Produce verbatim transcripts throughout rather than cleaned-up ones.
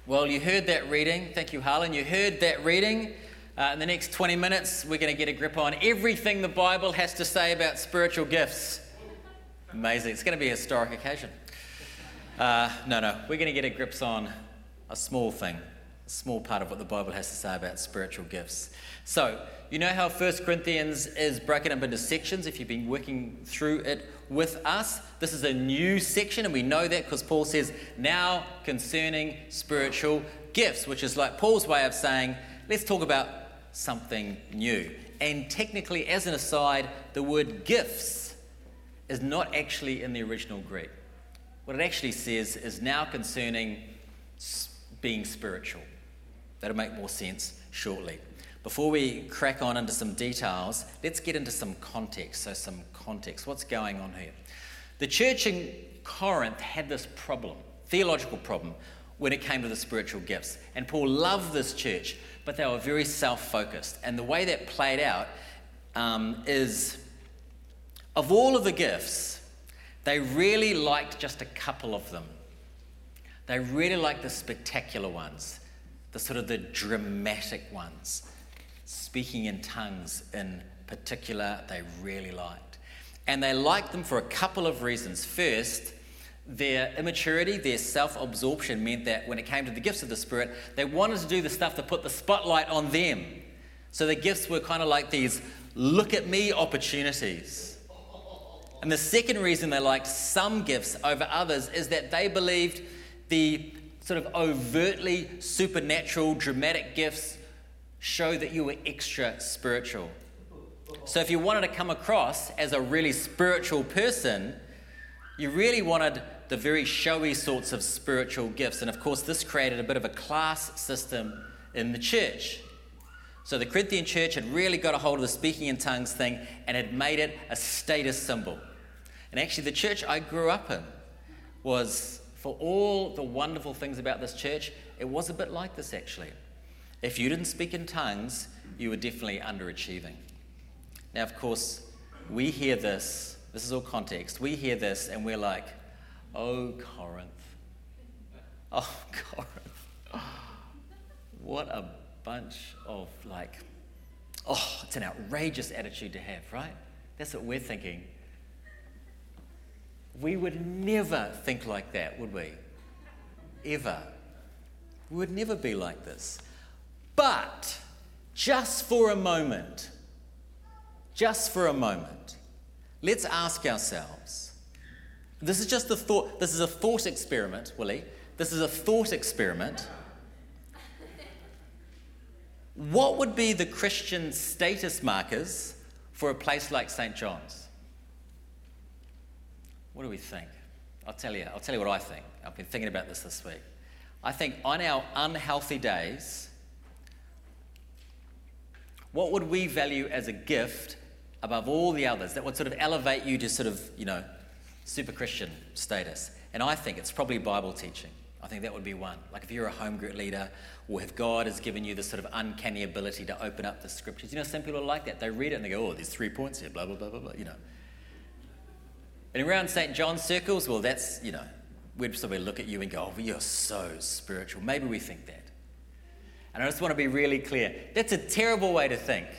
Well, you heard that reading. Thank you, Harlan. You heard that reading. Uh, in the next twenty minutes, we're going to get a grip on everything the Bible has to say about spiritual gifts. Amazing. It's going to be a historic occasion. Uh, no, no. We're going to get a grip on a small thing, a small part of what the Bible has to say about spiritual gifts. So, you know how First Corinthians is broken up into sections if you've been working through it with us. This is a new section, and we know that because Paul says, now concerning spiritual gifts, which is like Paul's way of saying, let's talk about something new. And technically, as an aside, the word gifts is not actually in the original Greek. What it actually says is now concerning being spiritual. That'll make more sense shortly. Before we crack on into some details, let's get into some context. So some context. What's going on here? The church in Corinth had this problem, theological problem, when it came to the spiritual gifts. And Paul loved this church, but they were very self-focused. And the way that played out um, is, of all of the gifts, they really liked just a couple of them. They really liked the spectacular ones, the sort of the dramatic ones. Speaking in tongues in particular, they really liked. And they liked them for a couple of reasons. First, their immaturity, their self-absorption meant that when it came to the gifts of the Spirit, they wanted to do the stuff to put the spotlight on them. So the gifts were kind of like these look at me opportunities. And the second reason they liked some gifts over others is that they believed the sort of overtly supernatural, dramatic gifts show that you were extra spiritual. So if you wanted to come across as a really spiritual person, you really wanted the very showy sorts of spiritual gifts. And of course, this created a bit of a class system in the church. So the Corinthian church had really got a hold of the speaking in tongues thing and had made it a status symbol. And actually, the church I grew up in was, for all the wonderful things about this church, it was a bit like this actually. If you didn't speak in tongues, you were definitely underachieving. Now, of course, we hear this, this is all context, we hear this and we're like, oh, Corinth. Oh, Corinth. What a bunch of like, oh, it's an outrageous attitude to have, right? That's what we're thinking. We would never think like that, would we? Ever. We would never be like this. But just for a moment, just for a moment, let's ask ourselves, this is just a thought, this is a thought experiment, Willie. This is a thought experiment. What would be the Christian status markers for a place like Saint John's? What do we think? I'll tell you, I'll tell you what I think. I've been thinking about this this week. I think on our unhealthy days, what would we value as a gift above all the others that would sort of elevate you to sort of, you know, super Christian status? And I think it's probably Bible teaching. I think that would be one. Like if you're a home group leader, or if God has given you this sort of uncanny ability to open up the scriptures. You know, some people are like that. They read it and they go, oh, there's three points here, blah, blah, blah, blah, blah, you know. And around Saint John's circles, well, that's, you know, we'd probably look at you and go, oh, you're so spiritual. Maybe we think that. And I just want to be really clear. That's a terrible way to think.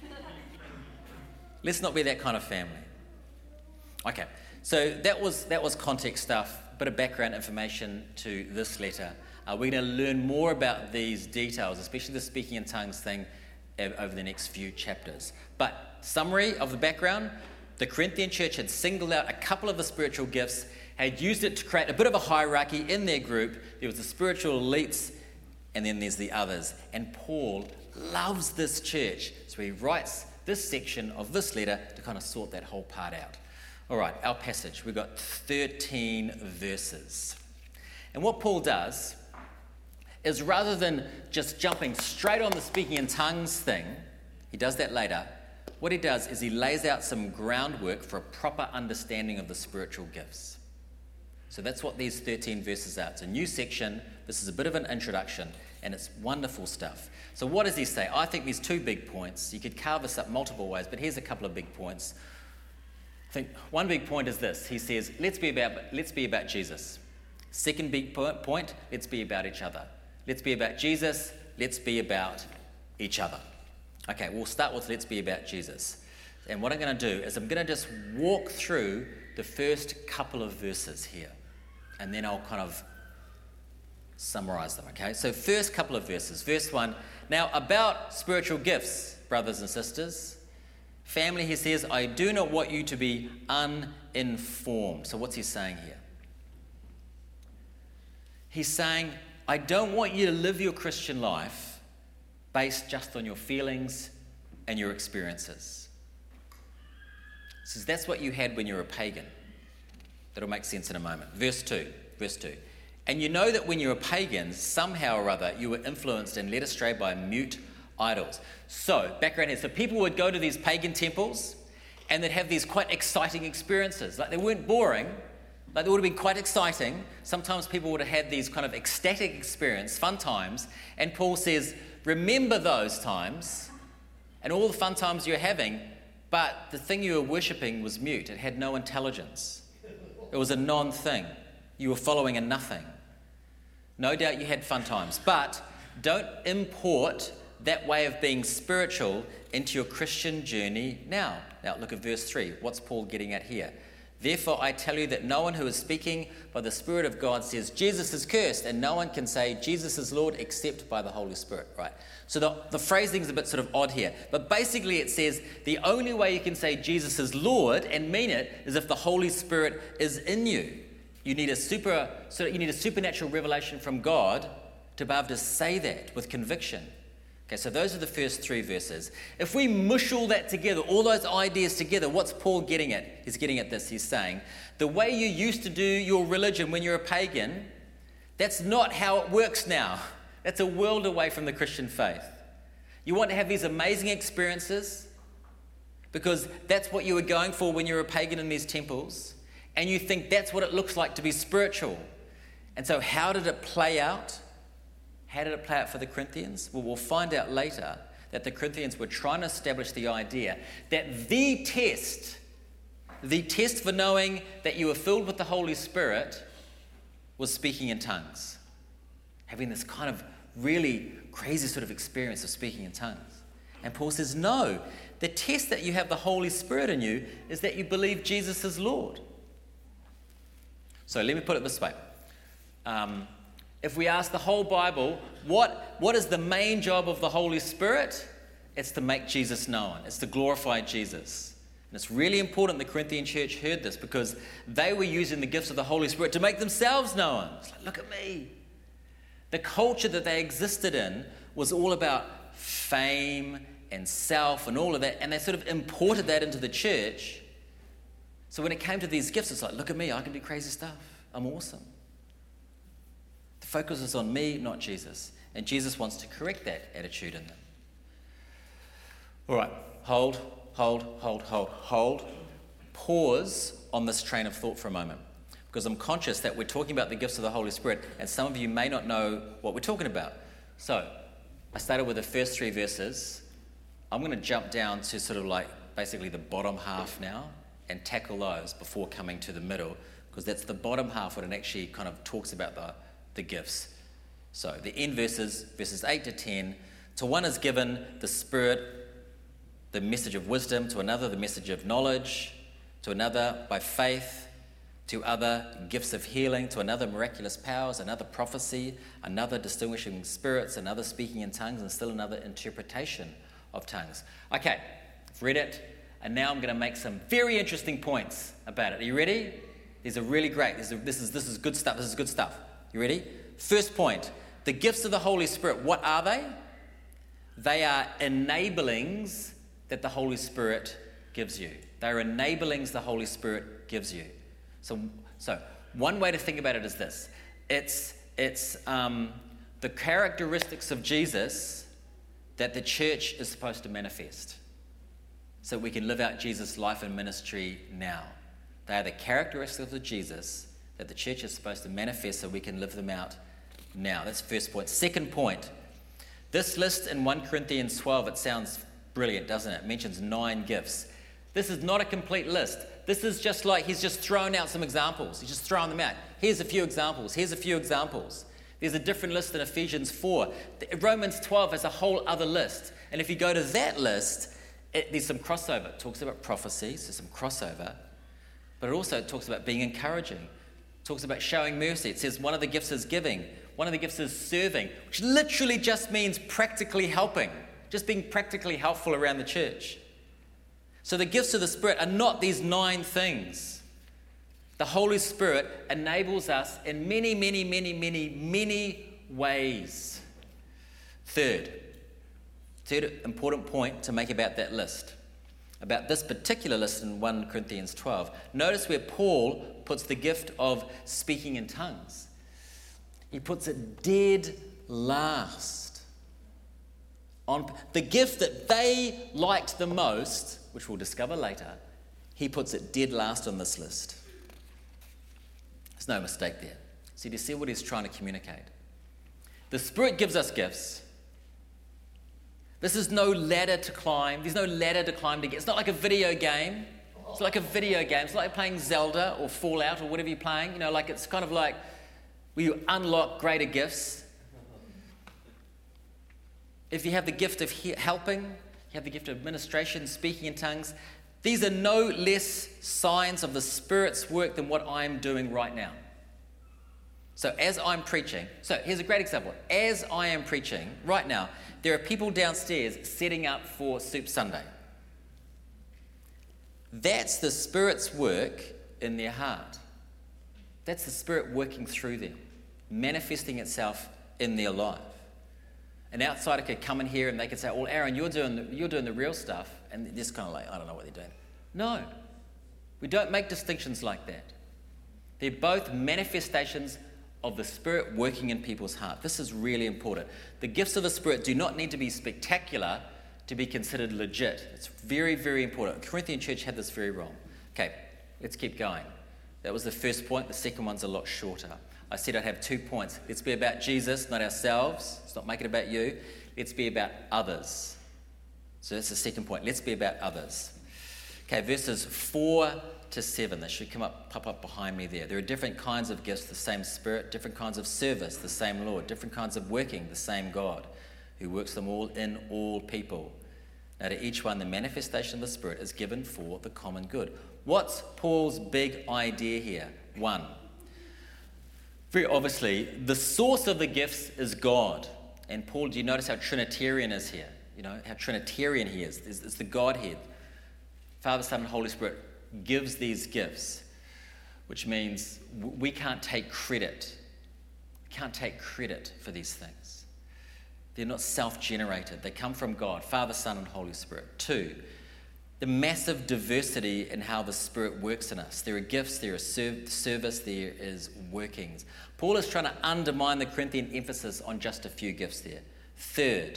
Let's not be that kind of family. Okay, so that was that was context stuff, a bit of background information to this letter. Uh, we're going to learn more about these details, especially the speaking in tongues thing, over the next few chapters. But summary of the background, the Corinthian church had singled out a couple of the spiritual gifts, had used it to create a bit of a hierarchy in their group. There was the spiritual elites, and then there's the others. And Paul loves this church. So he writes this section of this letter to kind of sort that whole part out. All right, our passage. We've got thirteen verses. And what Paul does is rather than just jumping straight on the speaking in tongues thing, he does that later, what he does is he lays out some groundwork for a proper understanding of the spiritual gifts. So that's what these thirteen verses are. It's a new section. This is a bit of an introduction, and it's wonderful stuff. So what does he say? I think there's two big points. You could carve this up multiple ways, but here's a couple of big points. I think one big point is this. He says, let's be about, let's be about Jesus. Second big point, let's be about each other. Let's be about Jesus. Let's be about each other. Okay, we'll start with let's be about Jesus. And what I'm going to do is I'm going to just walk through the first couple of verses here. And then I'll kind of summarize them, okay? So first couple of verses. Verse one. Now about spiritual gifts, brothers and sisters. Family, he says, I do not want you to be uninformed. So what's he saying here? He's saying, I don't want you to live your Christian life based just on your feelings and your experiences. He says that's what you had when you were a pagan. That'll make sense in a moment. Verse two, verse two. And you know that when you were pagans, somehow or other, you were influenced and led astray by mute idols. So, background here. So people would go to these pagan temples and they'd have these quite exciting experiences. Like they weren't boring, like they would have been quite exciting. Sometimes people would have had these kind of ecstatic experience, fun times. And Paul says, remember those times and all the fun times you're having, but the thing you were worshipping was mute. It had no intelligence. It was a non-thing. You were following a nothing. No doubt you had fun times, but don't import that way of being spiritual into your Christian journey now. Now look at verse three. What's Paul getting at here? Therefore I tell you that no one who is speaking by the Spirit of God says Jesus is cursed, and no one can say Jesus is Lord except by the Holy Spirit. Right? So the, the phrasing is a bit sort of odd here, but basically it says the only way you can say Jesus is Lord and mean it is if the Holy Spirit is in you. You need a super, so you need a supernatural revelation from God to be able to say that with conviction. Okay, so those are the first three verses. If we mush all that together, all those ideas together, what's Paul getting at? He's getting at this. He's saying, the way you used to do your religion when you're a pagan, that's not how it works now. That's a world away from the Christian faith. You want to have these amazing experiences because that's what you were going for when you were a pagan in these temples, and you think that's what it looks like to be spiritual. And so how did it play out? How did it play out for the Corinthians? Well, we'll find out later that the Corinthians were trying to establish the idea that the test, the test for knowing that you were filled with the Holy Spirit was speaking in tongues. Having this kind of really crazy sort of experience of speaking in tongues. And Paul says, no, the test that you have the Holy Spirit in you is that you believe Jesus is Lord. So let me put it this way. Um, if we ask the whole Bible, what, what is the main job of the Holy Spirit? It's to make Jesus known. It's to glorify Jesus. And it's really important the Corinthian church heard this because they were using the gifts of the Holy Spirit to make themselves known. It's like, look at me. The culture that they existed in was all about fame and self and all of that, and they sort of imported that into the church. So when it came to these gifts, it's like, look at me, I can do crazy stuff. I'm awesome. The focus is on me, not Jesus. And Jesus wants to correct that attitude in them. All right, hold, hold, hold, hold, hold. Pause on this train of thought for a moment, because I'm conscious that we're talking about the gifts of the Holy Spirit, and some of you may not know what we're talking about. So I started with the first three verses. I'm going to jump down to sort of like basically the bottom half now and tackle those before coming to the middle, because that's the bottom half when it actually kind of talks about the, the gifts. So the end verses, verses eight to ten, to one is given the Spirit, the message of wisdom, to another the message of knowledge, to another by faith, to other gifts of healing, to another miraculous powers, another prophecy, another distinguishing spirits, another speaking in tongues, and still another interpretation of tongues. Okay, I've read it. And now I'm going to make some very interesting points about it. Are you ready? These are really great. This is, this is, this is good stuff. This is good stuff. You ready? First point. The gifts of the Holy Spirit, what are they? They are enablings that the Holy Spirit gives you. They are enablings the Holy Spirit gives you. So, so one way to think about it is this. It's, it's um, the characteristics of Jesus that the church is supposed to manifest, so we can live out Jesus' life and ministry now. They are the characteristics of Jesus that the church is supposed to manifest so we can live them out now. That's the first point. Second point, this list in First Corinthians twelve, it sounds brilliant, doesn't it? It mentions nine gifts. This is not a complete list. This is just like he's just thrown out some examples. He's just thrown them out. Here's a few examples. Here's a few examples. There's a different list in Ephesians four. Romans twelve has a whole other list. And if you go to that list, it, there's some crossover. It talks about prophecy, so some crossover. But it also talks about being encouraging. It talks about showing mercy. It says one of the gifts is giving. One of the gifts is serving, which literally just means practically helping. Just being practically helpful around the church. So the gifts of the Spirit are not these nine things. The Holy Spirit enables us in many, many, many, many, many ways. Third, third important point to make about that list, about this particular list in First Corinthians twelve. Notice where Paul puts the gift of speaking in tongues. He puts it dead last. On the gift that they liked the most, which we'll discover later, he puts it dead last on this list. There's no mistake there. See, do you see what he's trying to communicate? The Spirit gives us gifts. This is no ladder to climb. There's no ladder to climb to get. It's not like a video game. It's like a video game. It's like playing Zelda or Fallout or whatever you're playing. You know, like it's kind of like where you unlock greater gifts. If you have the gift of he- helping, you have the gift of administration, speaking in tongues, these are no less signs of the Spirit's work than what I'm doing right now. So as I'm preaching, so here's a great example. As I am preaching right now, there are people downstairs setting up for Soup Sunday. That's the Spirit's work in their heart. That's the Spirit working through them, manifesting itself in their life. An outsider could come in here and they could say, well, Aaron, you're doing the, you're doing the real stuff. And they're just kind of like, I don't know what they're doing. No, we don't make distinctions like that. They're both manifestations of the Spirit working in people's heart. This is really important. The gifts of the Spirit do not need to be spectacular to be considered legit. It's very, very important. The Corinthian church had this very wrong. Okay, let's keep going. That was the first point. The second one's a lot shorter. I said I'd have two points. Let's be about Jesus, not ourselves. Let's not make it about you. Let's be about others. So that's the second point. Let's be about others. Okay, verses four to seven. They should come up, pop up behind me there. There are different kinds of gifts, the same Spirit, different kinds of service, the same Lord, different kinds of working, the same God, who works them all in all people. Now to each one, the manifestation of the Spirit is given for the common good. What's Paul's big idea here? One, very obviously, the source of the gifts is God. And Paul, do you notice how Trinitarian is here? You know, how Trinitarian he is. It's, it's the Godhead. Father, Son, and Holy Spirit gives these gifts, which means we can't take credit. We can't take credit for these things. They're not self-generated. They come from God, Father, Son, and Holy Spirit. Two, the massive diversity in how the Spirit works in us. There are gifts, there is serv- service, there is workings. Paul is trying to undermine the Corinthian emphasis on just a few gifts there. Third,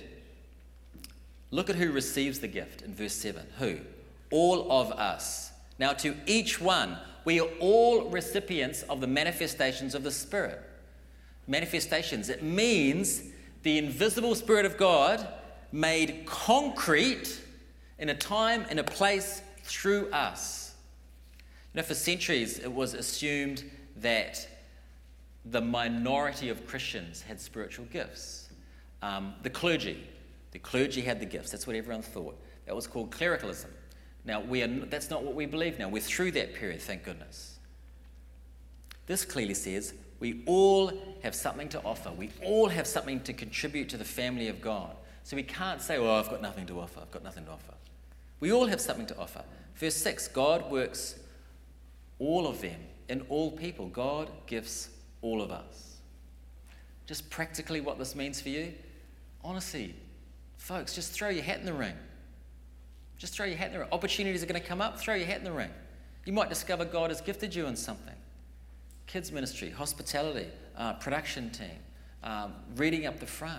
look at who receives the gift in verse seven. Who? All of us. Now to each one, we are all recipients of the manifestations of the Spirit. Manifestations, it means the invisible Spirit of God made concrete in a time, in a place, through us. You know, for centuries it was assumed that the minority of Christians had spiritual gifts. Um, the clergy, the clergy had the gifts. That's what everyone thought. That was called clericalism. Now, we are, that's not what we believe now. We're through that period, thank goodness. This clearly says we all have something to offer. We all have something to contribute to the family of God. So we can't say, well, I've got nothing to offer. I've got nothing to offer. We all have something to offer. Verse six, God works all of them in all people. God gives all of us. Just practically what this means for you, honestly, folks, just throw your hat in the ring. Just throw your hat in the ring. Opportunities are going to come up, throw your hat in the ring. You might discover God has gifted you in something. Kids ministry, hospitality, uh, production team, um, reading up the front.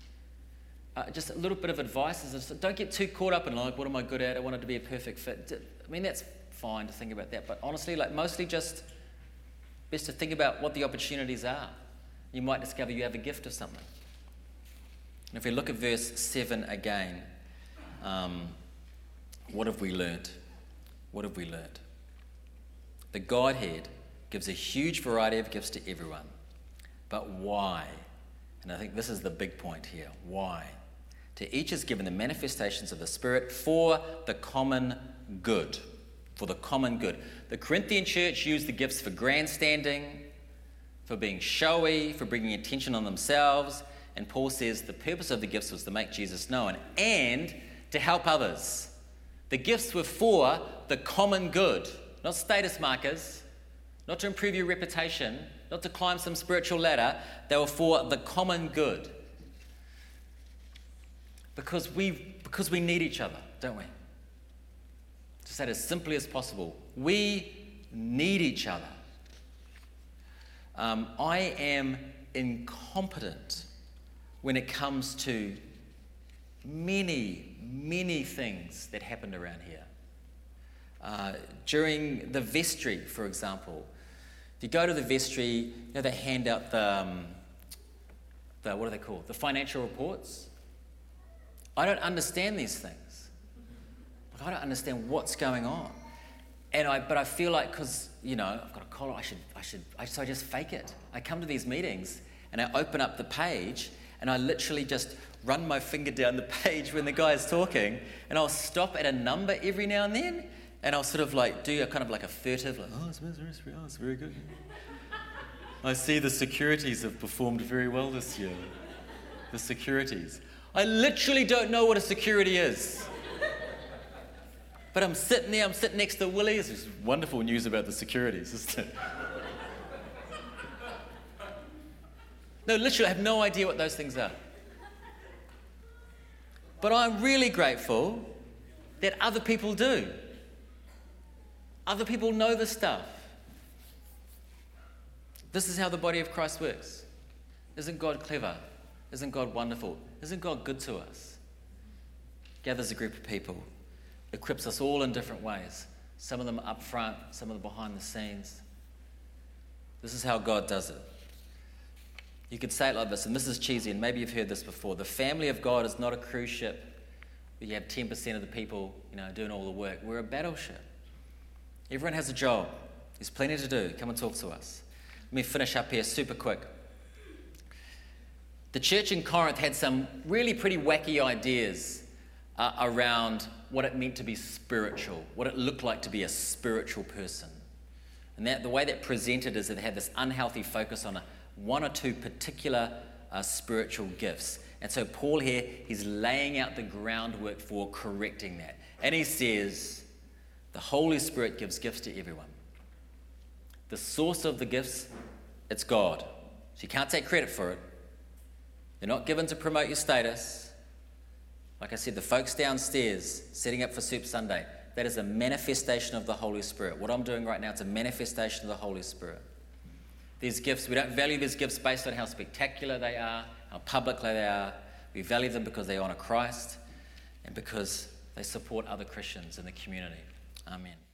Uh, just a little bit of advice is just, don't get too caught up in like, what am I good at? I want it to be a perfect fit. I mean, that's fine to think about that, but honestly, like mostly just best to think about what the opportunities are. You might discover you have a gift of something. And if we look at verse seven again, um, what have we learned? What have we learned? The Godhead gives a huge variety of gifts to everyone. But why? And I think this is the big point here. Why? To each is given the manifestations of the Spirit for the common good. For the common good. The Corinthian church used the gifts for grandstanding, for being showy, for bringing attention on themselves. And Paul says the purpose of the gifts was to make Jesus known and to help others. The gifts were for the common good, not status markers, not to improve your reputation, not to climb some spiritual ladder. They were for the common good. Because we, because we need each other, don't we? To say it as simply as possible, we need each other. Um, I am incompetent when it comes to many, many things that happened around here. Uh, during the vestry, for example, if you go to the vestry, you know, they hand out the, um, the, what are they called? The financial reports. I don't understand these things. Like, I don't understand what's going on. And I, but I feel like, because, you know, I've got a collar, I should, I should, I, so I just fake it. I come to these meetings and I open up the page and I literally just run my finger down the page when the guy is talking, and I'll stop at a number every now and then, and I'll sort of like do a kind of like a furtive, like, oh, it's very, oh, it's very good. I see the securities have performed very well this year. The securities. I literally don't know what a security is. But I'm sitting there, I'm sitting next to Willie. This is wonderful news about the securities, isn't it? No, literally, I have no idea what those things are. But I'm really grateful that other people do. Other people know this stuff. This is how the body of Christ works. Isn't God clever? Isn't God wonderful? Isn't God good to us? Gathers a group of people, equips us all in different ways. Some of them up front, some of them behind the scenes. This is how God does it. You could say it like this, and this is cheesy, and maybe you've heard this before. The family of God is not a cruise ship where you have ten percent of the people, you know, doing all the work. We're a battleship. Everyone has a job. There's plenty to do. Come and talk to us. Let me finish up here super quick. The church in Corinth had some really pretty wacky ideas uh, around what it meant to be spiritual, what it looked like to be a spiritual person. And that the way that presented is that they had this unhealthy focus on a one or two particular uh, spiritual gifts. And so Paul here, he's laying out the groundwork for correcting that. And he says, the Holy Spirit gives gifts to everyone. The source of the gifts, it's God. So you can't take credit for it. They're not given to promote your status. Like I said, the folks downstairs setting up for Soup Sunday, that is a manifestation of the Holy Spirit. What I'm doing right now, it's a manifestation of the Holy Spirit. These gifts, we don't value these gifts based on how spectacular they are, how public they are. We value them because they honour Christ and because they support other Christians in the community. Amen.